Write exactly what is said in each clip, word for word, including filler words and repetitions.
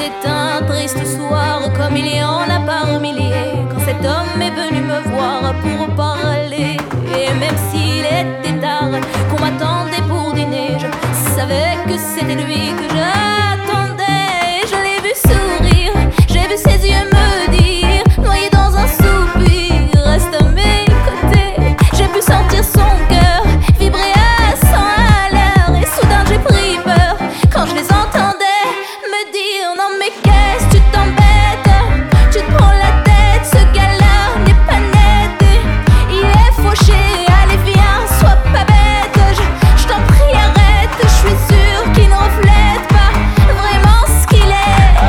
C'est un triste soir, comme il y en a par milliers, quand cet homme est venu me voir pour parler. Et même s'il était tard, qu'on m'attendait pour dîner, je savais que c'était lui que j'attendais. Je l'ai vu sourire, j'ai vu ses yeux me dire, noyé dans un soupir, reste à mes côtés. J'ai pu sentir son cœur vibrer à cent à l'heure, et soudain j'ai pris peur quand je les entendais me dire: non mais qu'est-ce que tu t'embêtes, tu te prends la tête, ce gars-là n'est pas net, il est fauché, allez viens, sois pas bête, je, je t'en prie arrête, je suis sûre qu'il ne reflète pas vraiment ce qu'il est.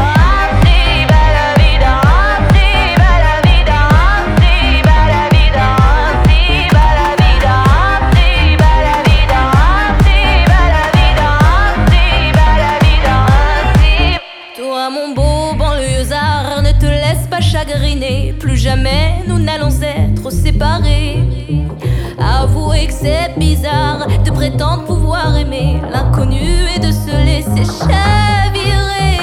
Toi mon beau banlieusard, ne te laisse pas chagriner, plus jamais nous n'allons être séparés. Avouez que c'est bizarre de prétendre pouvoir aimer l'inconnu et de se laisser chavirer.